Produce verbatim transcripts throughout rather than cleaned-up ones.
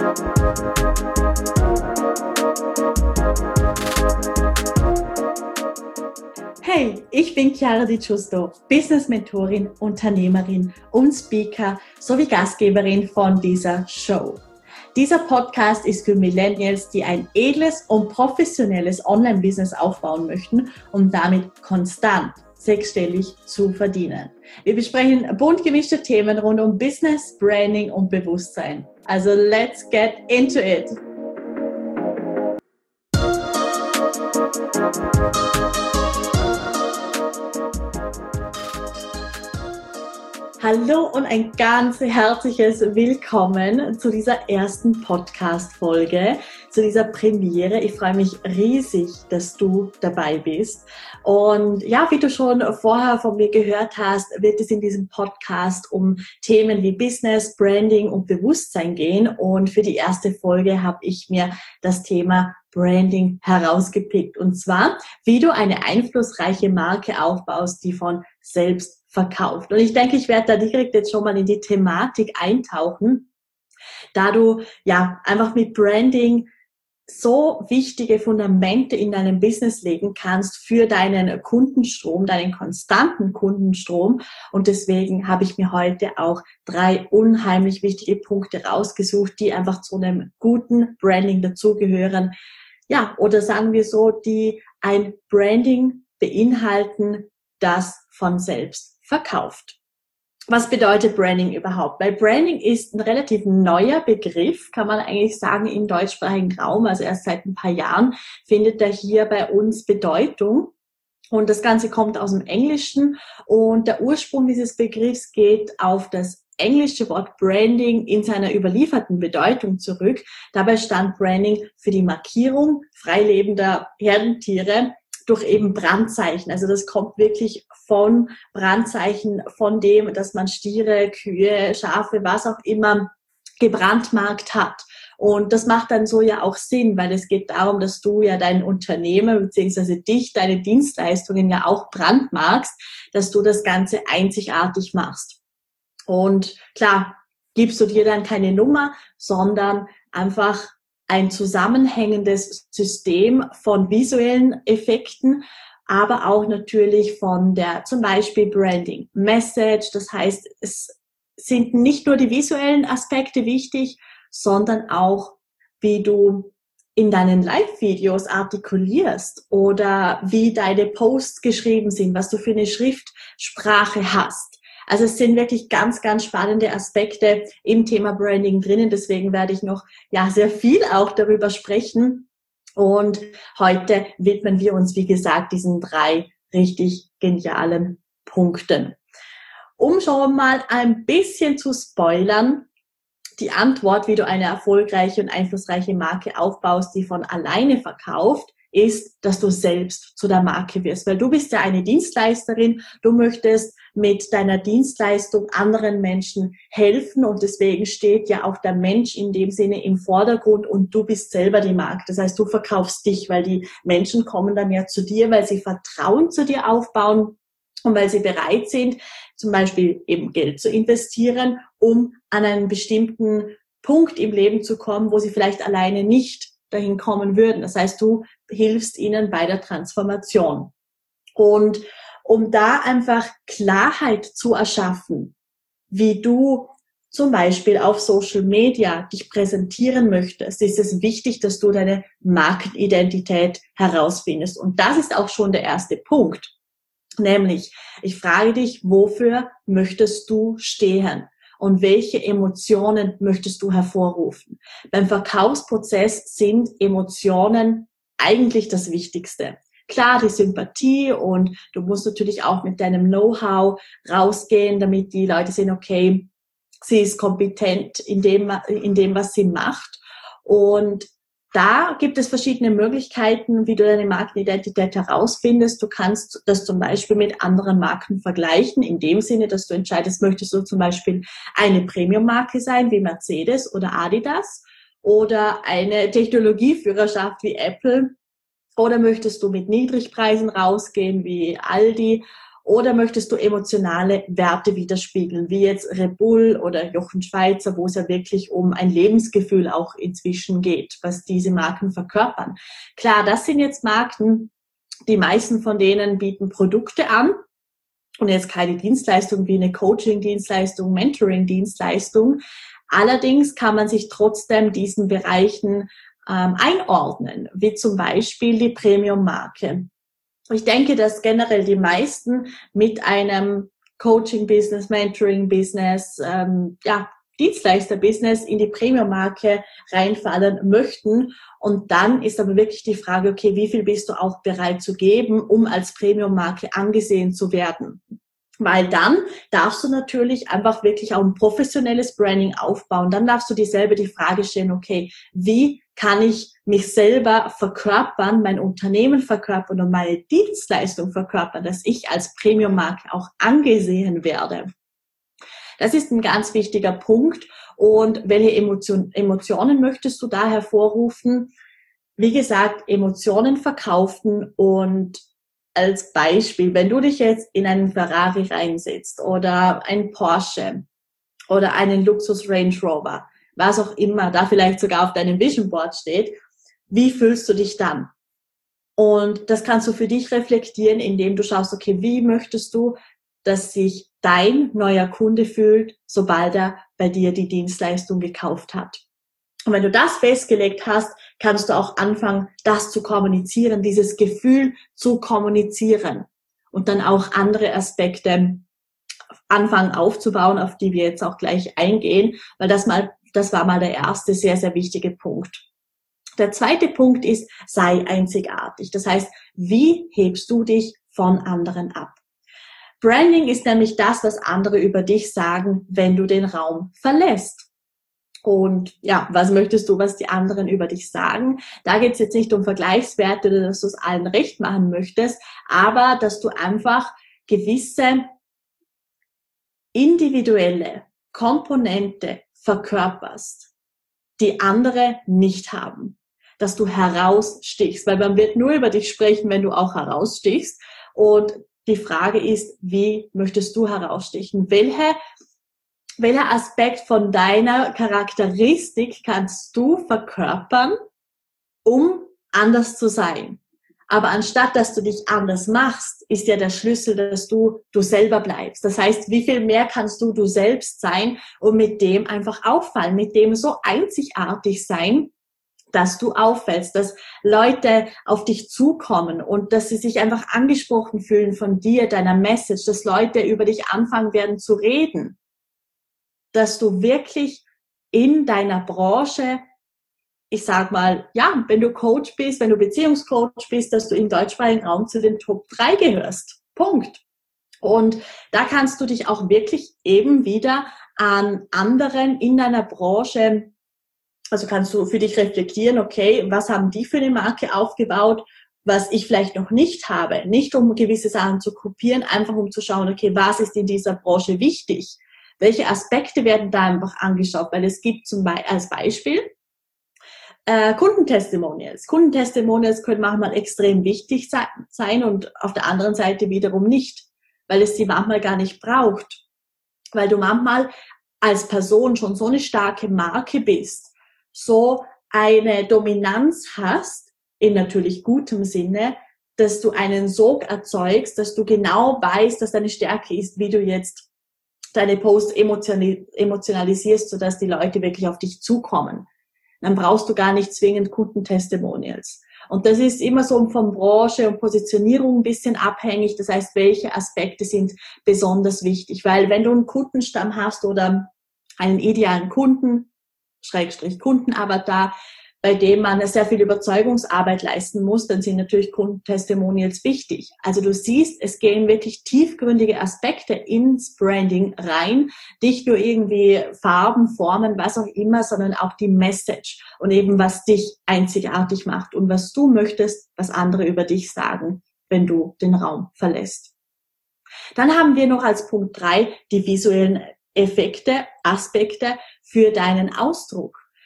Hey, ich bin Chiara Di Giusto, Business-Mentorin, Unternehmerin und Speaker sowie Gastgeberin von dieser Show. Dieser Podcast ist für Millennials, die ein edles und professionelles Online-Business aufbauen möchten, um damit konstant sechsstellig zu verdienen. Wir besprechen bunt gemischte Themen rund um Business, Branding und Bewusstsein. Also let's get into it! Hallo und ein ganz herzliches Willkommen zu dieser ersten Podcast-Folge, zu dieser Premiere. Ich freue mich riesig, dass du dabei bist. Und ja, wie du schon vorher von mir gehört hast, wird es in diesem Podcast um Themen wie Business, Branding und Bewusstsein gehen. Und für die erste Folge habe ich mir das Thema Branding herausgepickt. Und zwar, wie du eine einflussreiche Marke aufbaust, die von selbst verkauft. Und ich denke, ich werde da direkt jetzt schon mal in die Thematik eintauchen, da du ja einfach mit Branding so wichtige Fundamente in deinem Business legen kannst für deinen Kundenstrom, deinen konstanten Kundenstrom. Und deswegen habe ich mir heute auch drei unheimlich wichtige Punkte rausgesucht, die einfach zu einem guten Branding dazugehören. Ja, oder sagen wir so, die ein Branding beinhalten, das von selbst verkauft. Was bedeutet Branding überhaupt? Weil Branding ist ein relativ neuer Begriff, kann man eigentlich sagen, im deutschsprachigen Raum. Also erst seit ein paar Jahren findet er hier bei uns Bedeutung. Und das Ganze kommt aus dem Englischen. Und der Ursprung dieses Begriffs geht auf das englische Wort Branding in seiner überlieferten Bedeutung zurück. Dabei stand Branding für die Markierung freilebender Herdentiere durch eben Brandzeichen. Also das kommt wirklich von Brandzeichen, von dem, dass man Stiere, Kühe, Schafe, was auch immer gebrandmarkt hat. Und das macht dann so ja auch Sinn, weil es geht darum, dass du ja dein Unternehmen beziehungsweise dich, deine Dienstleistungen ja auch brandmarkst, dass du das Ganze einzigartig machst. Und klar, gibst du dir dann keine Nummer, sondern einfach ein zusammenhängendes System von visuellen Effekten, aber auch natürlich von der zum Beispiel Branding Message. Das heißt, es sind nicht nur die visuellen Aspekte wichtig, sondern auch, wie du in deinen Live-Videos artikulierst oder wie deine Posts geschrieben sind, was du für eine Schriftsprache hast. Also es sind wirklich ganz, ganz spannende Aspekte im Thema Branding drinnen. Deswegen werde ich noch ja sehr viel auch darüber sprechen. Und heute widmen wir uns, wie gesagt, diesen drei richtig genialen Punkten. Um schon mal ein bisschen zu spoilern, die Antwort, wie du eine erfolgreiche und einflussreiche Marke aufbaust, die von alleine verkauft, ist, dass du selbst zu der Marke wirst. Weil du bist ja eine Dienstleisterin, du möchtest mit deiner Dienstleistung anderen Menschen helfen und deswegen steht ja auch der Mensch in dem Sinne im Vordergrund und du bist selber die Marke. Das heißt, du verkaufst dich, weil die Menschen kommen dann ja zu dir, weil sie Vertrauen zu dir aufbauen und weil sie bereit sind, zum Beispiel eben Geld zu investieren, um an einen bestimmten Punkt im Leben zu kommen, wo sie vielleicht alleine nicht dahin kommen würden. Das heißt, du hilfst ihnen bei der Transformation. Und um da einfach Klarheit zu erschaffen, wie du zum Beispiel auf Social Media dich präsentieren möchtest, ist es wichtig, dass du deine Markenidentität herausfindest. Und das ist auch schon der erste Punkt. Nämlich, ich frage dich, wofür möchtest du stehen? Und welche Emotionen möchtest du hervorrufen? Beim Verkaufsprozess sind Emotionen eigentlich das Wichtigste. Klar, die Sympathie und du musst natürlich auch mit deinem Know-how rausgehen, damit die Leute sehen, okay, sie ist kompetent in dem, in dem, was sie macht. Und da gibt es verschiedene Möglichkeiten, wie du deine Markenidentität herausfindest. Du kannst das zum Beispiel mit anderen Marken vergleichen, in dem Sinne, dass du entscheidest, möchtest du zum Beispiel eine Premium-Marke sein, wie Mercedes oder Adidas, oder eine Technologieführerschaft wie Apple, oder möchtest du mit Niedrigpreisen rausgehen, wie Aldi, Oder möchtest du emotionale Werte widerspiegeln, wie jetzt Red Bull oder Jochen Schweizer, wo es ja wirklich um ein Lebensgefühl auch inzwischen geht, was diese Marken verkörpern. Klar, das sind jetzt Marken, die meisten von denen bieten Produkte an und jetzt keine Dienstleistung wie eine Coaching-Dienstleistung, Mentoring-Dienstleistung. Allerdings kann man sich trotzdem diesen Bereichen ähm, einordnen, wie zum Beispiel die Premium-Marke. Ich denke, dass generell die meisten mit einem Coaching-Business, Mentoring-Business, ähm, ja, Dienstleister-Business in die Premium-Marke reinfallen möchten. Und dann ist aber wirklich die Frage, okay, wie viel bist du auch bereit zu geben, um als Premium-Marke angesehen zu werden? Weil dann darfst du natürlich einfach wirklich auch ein professionelles Branding aufbauen. Dann darfst du dir selber die Frage stellen, okay, wie kann ich mich selber verkörpern, mein Unternehmen verkörpern und meine Dienstleistung verkörpern, dass ich als Premium-Marke auch angesehen werde. Das ist ein ganz wichtiger Punkt. Und welche Emotion, Emotionen möchtest du da hervorrufen? Wie gesagt, Emotionen verkaufen. Und als Beispiel, wenn du dich jetzt in einen Ferrari reinsetzt oder einen Porsche oder einen Luxus Range Rover, was auch immer da vielleicht sogar auf deinem Vision Board steht, wie fühlst du dich dann? Und das kannst du für dich reflektieren, indem du schaust, okay, wie möchtest du, dass sich dein neuer Kunde fühlt, sobald er bei dir die Dienstleistung gekauft hat. Und wenn du das festgelegt hast, kannst du auch anfangen, das zu kommunizieren, dieses Gefühl zu kommunizieren und dann auch andere Aspekte anfangen aufzubauen, auf die wir jetzt auch gleich eingehen, weil das mal, das war mal der erste sehr, sehr wichtige Punkt. Der zweite Punkt ist, sei einzigartig. Das heißt, wie hebst du dich von anderen ab? Branding ist nämlich das, was andere über dich sagen, wenn du den Raum verlässt. Und ja, was möchtest du, was die anderen über dich sagen? Da geht es jetzt nicht um Vergleichswerte oder dass du es allen recht machen möchtest, aber dass du einfach gewisse individuelle Komponente verkörperst, die andere nicht haben. Dass du herausstichst, weil man wird nur über dich sprechen, wenn du auch herausstichst. Und die Frage ist, wie möchtest du herausstechen? Welche Welcher Aspekt von deiner Charakteristik kannst du verkörpern, um anders zu sein? Aber anstatt, dass du dich anders machst, ist ja der Schlüssel, dass du du selber bleibst. Das heißt, wie viel mehr kannst du du selbst sein und mit dem einfach auffallen, mit dem so einzigartig sein, dass du auffällst, dass Leute auf dich zukommen und dass sie sich einfach angesprochen fühlen von dir, deiner Message, dass Leute über dich anfangen werden zu reden. Dass du wirklich in deiner Branche, ich sag mal, ja, wenn du Coach bist, wenn du Beziehungscoach bist, dass du im deutschsprachigen Raum zu den Top drei gehörst. Punkt. Und da kannst du dich auch wirklich eben wieder an anderen in deiner Branche, also kannst du für dich reflektieren, okay, was haben die für eine Marke aufgebaut, was ich vielleicht noch nicht habe. Nicht um gewisse Sachen zu kopieren, einfach um zu schauen, okay, was ist in dieser Branche wichtig? Welche Aspekte werden da einfach angeschaut? Weil es gibt zum Beispiel als Beispiel äh, Kundentestimonials. Kundentestimonials können manchmal extrem wichtig sein und auf der anderen Seite wiederum nicht, weil es sie manchmal gar nicht braucht. Weil du manchmal als Person schon so eine starke Marke bist, so eine Dominanz hast, in natürlich gutem Sinne, dass du einen Sog erzeugst, dass du genau weißt, dass deine Stärke ist, wie du jetzt deine Posts emotionalisierst, sodass die Leute wirklich auf dich zukommen. Dann brauchst du gar nicht zwingend Kundentestimonials. Und das ist immer so von Branche und Positionierung ein bisschen abhängig. Das heißt, welche Aspekte sind besonders wichtig? Weil wenn du einen Kundenstamm hast oder einen idealen Kunden, Schrägstrich Kundenavatar, bei dem man sehr viel Überzeugungsarbeit leisten muss, dann sind natürlich Kundentestimonials wichtig. Also du siehst, es gehen wirklich tiefgründige Aspekte ins Branding rein, nicht nur irgendwie Farben, Formen, was auch immer, sondern auch die Message und eben was dich einzigartig macht und was du möchtest, was andere über dich sagen, wenn du den Raum verlässt. Dann haben wir noch als Punkt drei die visuellen Effekte, Aspekte für deinen Ausdruck.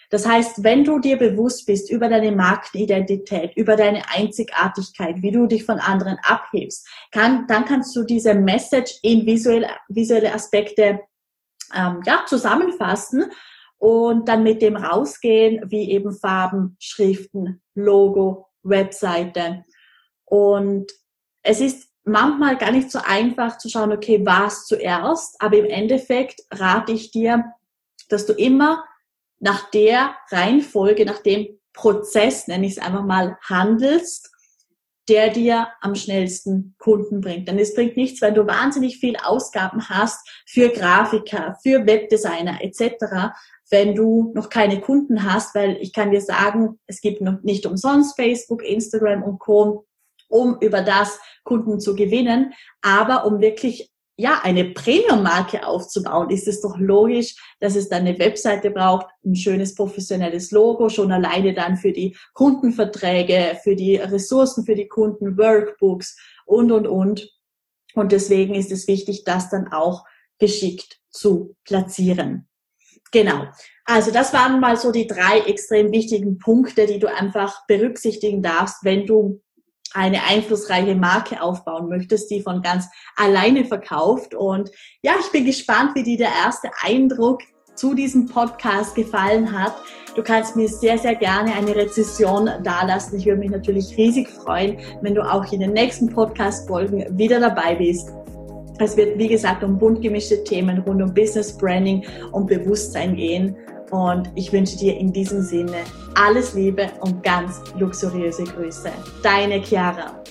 Das heißt, wenn du dir bewusst bist über deine Markenidentität, über deine Einzigartigkeit, wie du dich von anderen abhebst, kann, dann kannst du diese Message in visuelle, visuelle Aspekte ähm, ja, zusammenfassen und dann mit dem rausgehen, wie eben Farben, Schriften, Logo, Webseite. Und es ist manchmal gar nicht so einfach zu schauen, okay, was zuerst, aber im Endeffekt rate ich dir, dass du immer nach der Reihenfolge, nach dem Prozess, nenne ich es einfach mal, handelst, der dir am schnellsten Kunden bringt. Denn es bringt nichts, wenn du wahnsinnig viel Ausgaben hast für Grafiker, für Webdesigner et cetera, wenn du noch keine Kunden hast, weil ich kann dir sagen, es gibt noch nicht umsonst Facebook, Instagram und Co., um über das Kunden zu gewinnen, aber um wirklich ja eine Premium-Marke aufzubauen, ist es doch logisch, dass es dann eine Webseite braucht, ein schönes professionelles Logo, schon alleine dann für die Kundenverträge, für die Ressourcen für die Kunden, Workbooks und, und, und. Und deswegen ist es wichtig, das dann auch geschickt zu platzieren. Genau. Also das waren mal so die drei extrem wichtigen Punkte, die du einfach berücksichtigen darfst, wenn du eine einflussreiche Marke aufbauen möchtest, die von ganz alleine verkauft. Und ja, ich bin gespannt, wie dir der erste Eindruck zu diesem Podcast gefallen hat. Du kannst mir sehr, sehr gerne eine Rezession dalassen. Ich würde mich natürlich riesig freuen, wenn du auch in den nächsten Podcast-Folgen wieder dabei bist. Es wird, wie gesagt, um bunt gemischte Themen rund um Business Branding und Bewusstsein gehen. Und ich wünsche dir in diesem Sinne alles Liebe und ganz luxuriöse Grüße. Deine Chiara.